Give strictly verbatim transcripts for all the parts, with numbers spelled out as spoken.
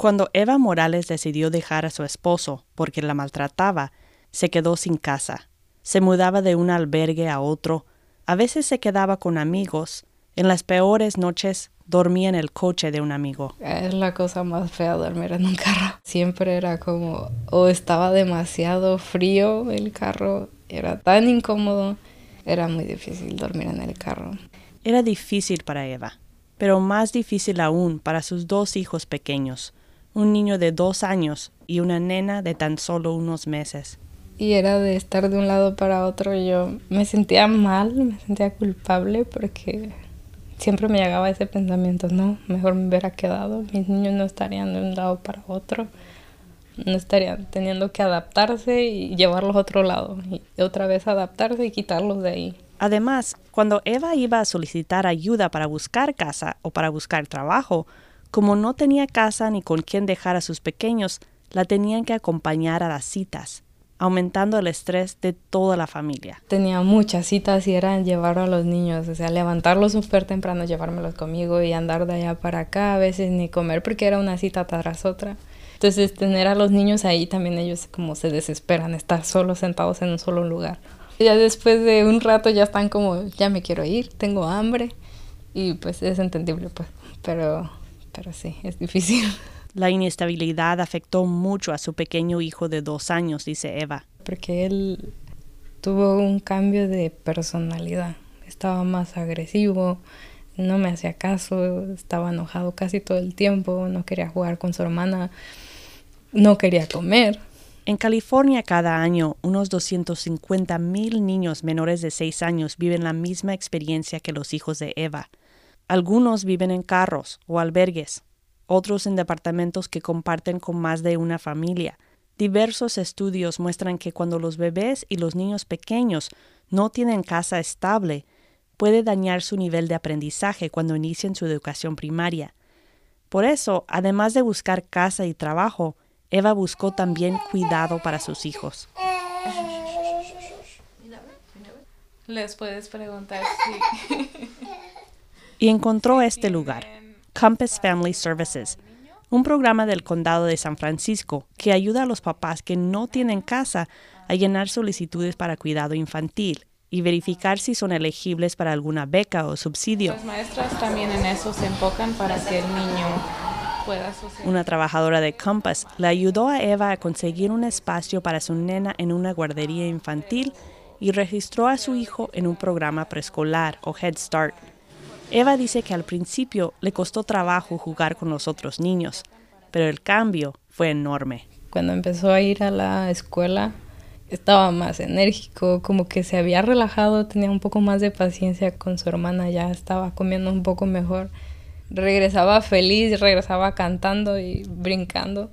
Cuando Eva Morales decidió dejar a su esposo porque la maltrataba, se quedó sin casa. Se mudaba de un albergue a otro. A veces se quedaba con amigos. En las peores noches dormía en el coche de un amigo. Es la cosa más fea dormir en un carro. Siempre era como, o estaba demasiado frío el carro, era tan incómodo. Era muy difícil dormir en el carro. Era difícil para Eva, pero más difícil aún para sus dos hijos pequeños, un niño de dos años y una nena de tan solo unos meses. Y era de estar de un lado para otro. Yo me sentía mal, me sentía culpable porque siempre me llegaba ese pensamiento, no, mejor me hubiera quedado. Mis niños no estarían de un lado para otro, no estarían teniendo que adaptarse y llevarlos a otro lado. Y otra vez adaptarse y quitarlos de ahí. Además, cuando Eva iba a solicitar ayuda para buscar casa o para buscar trabajo, como no tenía casa ni con quién dejar a sus pequeños, la tenían que acompañar a las citas, aumentando el estrés de toda la familia. Tenía muchas citas y eran llevar a los niños, o sea, levantarlos súper temprano, llevármelos conmigo y andar de allá para acá, a veces ni comer porque era una cita tras otra. Entonces, tener a los niños ahí también ellos como se desesperan, estar solos sentados en un solo lugar. Ya después de un rato ya están como, ya me quiero ir, tengo hambre y pues es entendible, pues, pero, pero sí, es difícil. La inestabilidad afectó mucho a su pequeño hijo de dos años, dice Eva. Porque él tuvo un cambio de personalidad. Estaba más agresivo, no me hacía caso, estaba enojado casi todo el tiempo, no quería jugar con su hermana, no quería comer. En California, cada año, unos doscientos cincuenta mil niños menores de seis años viven la misma experiencia que los hijos de Eva. Algunos viven en carros o albergues, otros en departamentos que comparten con más de una familia. Diversos estudios muestran que cuando los bebés y los niños pequeños no tienen casa estable, puede dañar su nivel de aprendizaje cuando inician su educación primaria. Por eso, además de buscar casa y trabajo, Eva buscó también cuidado para sus hijos. Les puedes preguntar si... Y encontró este lugar, Compass Family Services, un programa del condado de San Francisco que ayuda a los papás que no tienen casa a llenar solicitudes para cuidado infantil y verificar si son elegibles para alguna beca o subsidio. Las maestras también en eso se enfocan para que el niño pueda socializar. Una trabajadora de Compass le ayudó a Eva a conseguir un espacio para su nena en una guardería infantil y registró a su hijo en un programa preescolar o Head Start. Eva dice que al principio le costó trabajo jugar con los otros niños, pero el cambio fue enorme. Cuando empezó a ir a la escuela, estaba más enérgico, como que se había relajado, tenía un poco más de paciencia con su hermana, ya estaba comiendo un poco mejor. Regresaba feliz, regresaba cantando y brincando.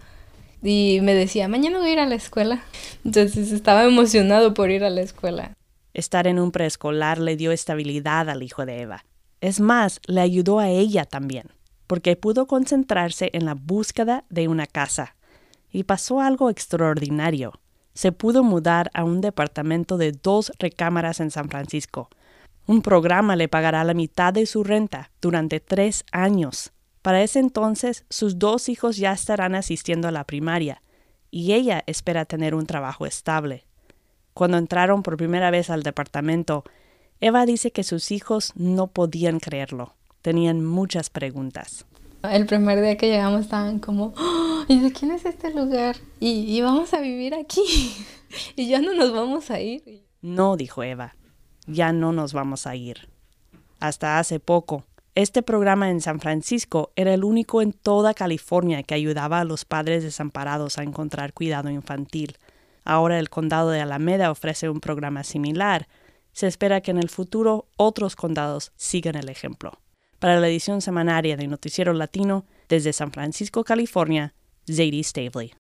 Y me decía, mañana voy a ir a la escuela. Entonces estaba emocionado por ir a la escuela. Estar en un preescolar le dio estabilidad al hijo de Eva. Es más, le ayudó a ella también, porque pudo concentrarse en la búsqueda de una casa. Y pasó algo extraordinario. Se pudo mudar a un departamento de dos recámaras en San Francisco. Un programa le pagará la mitad de su renta durante tres años. Para ese entonces, sus dos hijos ya estarán asistiendo a la primaria, y ella espera tener un trabajo estable. Cuando entraron por primera vez al departamento, Eva dice que sus hijos no podían creerlo. Tenían muchas preguntas. El primer día que llegamos estaban como, oh, ¿y de quién es este lugar? Y, y vamos a vivir aquí. Y ya no nos vamos a ir. No, dijo Eva, ya no nos vamos a ir. Hasta hace poco, este programa en San Francisco era el único en toda California que ayudaba a los padres desamparados a encontrar cuidado infantil. Ahora el condado de Alameda ofrece un programa similar. Se espera que en el futuro otros condados sigan el ejemplo. Para la edición semanaria de Noticiero Latino, desde San Francisco, California, Zadie Stavely.